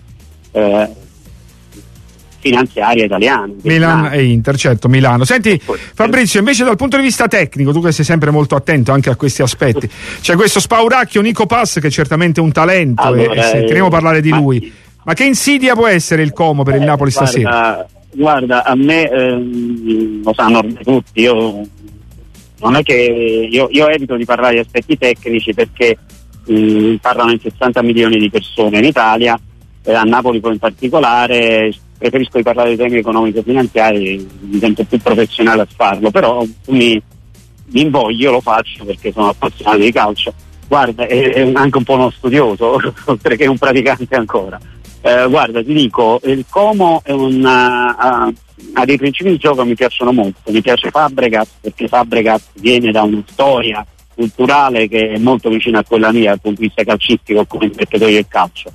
finanziaria italiana. Milan e Inter, certo, Milano. Senti Fabrizio, invece dal punto di vista tecnico, tu che sei sempre molto attento anche a questi aspetti, c'è questo Spauracchio Nico Pass che è certamente un talento, allora, e sentiremo parlare di lui, ma che insidia può essere il Como per il Napoli stasera? Guarda, a me lo sanno tutti, io non è che io evito di parlare di aspetti tecnici perché parlano in 60 milioni di persone in Italia, a Napoli poi in particolare. Preferisco di parlare di temi economico-finanziari, mi sento più professionale a farlo, però mi invoglio, lo faccio perché sono appassionato di calcio. Guarda, è anche un po' uno studioso, oltre che un praticante ancora. Guarda, ti dico, il Como è ha dei principi di gioco che mi piacciono molto. Mi piace Fabregas, perché Fabregas viene da una storia culturale che è molto vicina a quella mia dal punto di vista calcistico, come interpretatorio del calcio.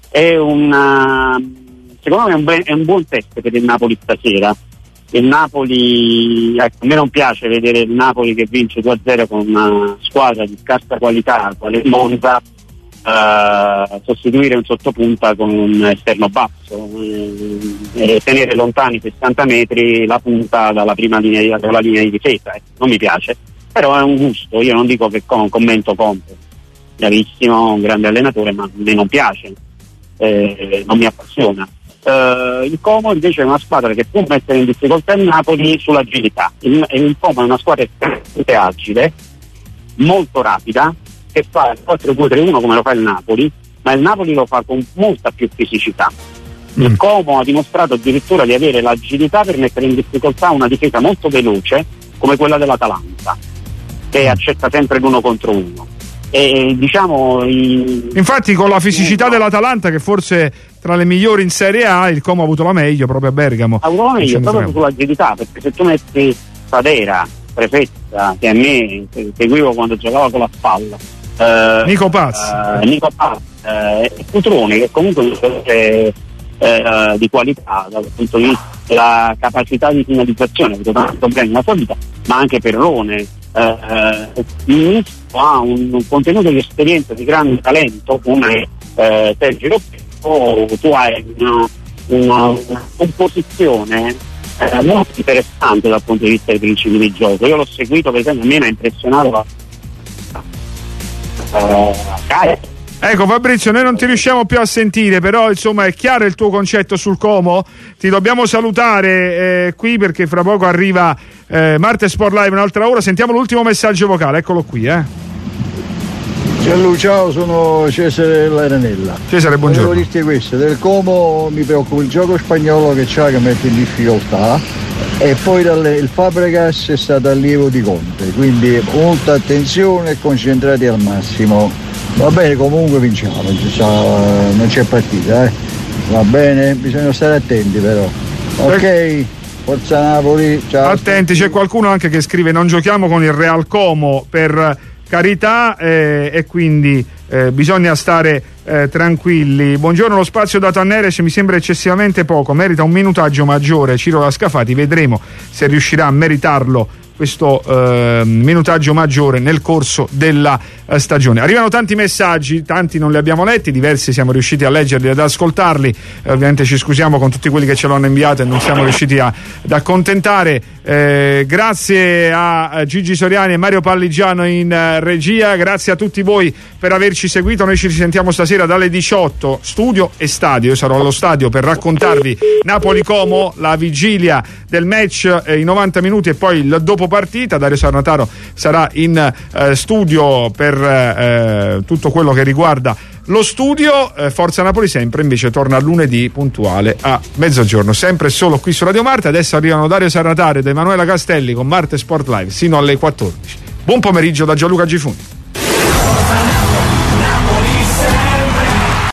Secondo me è un buon test per il Napoli stasera. Il Napoli, a me non piace vedere il Napoli che vince 2-0 con una squadra di scarsa qualità quale Monza, sostituire un sottopunta con un esterno basso e tenere lontani 60 metri la punta dalla prima linea, dalla linea di difesa. Non mi piace, però è un gusto. Io non dico che commento Conte, bravissimo, un grande allenatore, ma a me non piace, non mi appassiona. Il Como invece è una squadra che può mettere in difficoltà il Napoli sull'agilità. Il Como è una squadra estremamente agile, molto rapida, che fa il 4-2-3-1 come lo fa il Napoli, ma il Napoli lo fa con molta più fisicità. Il Como ha dimostrato addirittura di avere l'agilità per mettere in difficoltà una difesa molto veloce come quella dell'Atalanta, che accetta sempre l'uno contro uno. Infatti con la fisicità dell'Atalanta, che forse tra le migliori in Serie A, il Como ha avuto la meglio proprio a Bergamo. Ha avuto la meglio proprio sull'agilità, perché se tu metti Fadera, Prefezza, che a me seguivo quando giocava con la spalla, Nico Paz Cutrone, che comunque è di qualità dal punto di vista della capacità di finalizzazione, ha tanti problemi nella sua vita, ma anche Perrone. Il ministro ha un contenuto di esperienza di grande talento come Sergio Roberto. Tu hai una composizione molto interessante dal punto di vista dei principi di gioco. Io l'ho seguito, per esempio, a me mi ha impressionato Ecco Fabrizio, noi non ti riusciamo più a sentire, però insomma è chiaro il tuo concetto sul Como. Ti dobbiamo salutare qui perché fra poco arriva Marte Sport Live un'altra ora. Sentiamo l'ultimo messaggio vocale, eccolo qui. Ciao, sono Cesare Laranella. Cesare, buongiorno. Volevo dirti questo, del Como mi preoccupa il gioco spagnolo che c'ha, che mette in difficoltà, e poi il Fabregas è stato allievo di Conte, quindi molta attenzione e concentrati al massimo. Va bene, comunque vinciamo, non c'è partita, va bene, bisogna stare attenti però. Ok, forza Napoli, ciao. Attenti, c'è qualcuno anche che scrive: non giochiamo con il Real Como, per carità, e quindi bisogna stare tranquilli. Buongiorno, lo spazio dato a Neres mi sembra eccessivamente poco, merita un minutaggio maggiore. Ciro Lascafati, vedremo se riuscirà a meritarlo questo minutaggio maggiore nel corso della stagione. Arrivano tanti messaggi, tanti non li abbiamo letti, diversi siamo riusciti a leggerli, ad ascoltarli, ovviamente ci scusiamo con tutti quelli che ce l'hanno inviato e non siamo riusciti ad accontentare. Grazie a Gigi Soriani e Mario Palligiano in regia, grazie a tutti voi per averci seguito. Noi ci risentiamo stasera dalle 18, studio e stadio. Io sarò allo stadio per raccontarvi Napoli-Como, la vigilia del match, i 90 minuti e poi il dopo partita. Dario Sarnataro sarà in studio per tutto quello che riguarda lo studio. Forza Napoli sempre invece torna lunedì puntuale a mezzogiorno, sempre solo qui su Radio Marte. Adesso arrivano Dario Sarnataro ed Emanuela Castelli con Marte Sport Live sino alle 14. Buon pomeriggio da Gianluca Gifuni.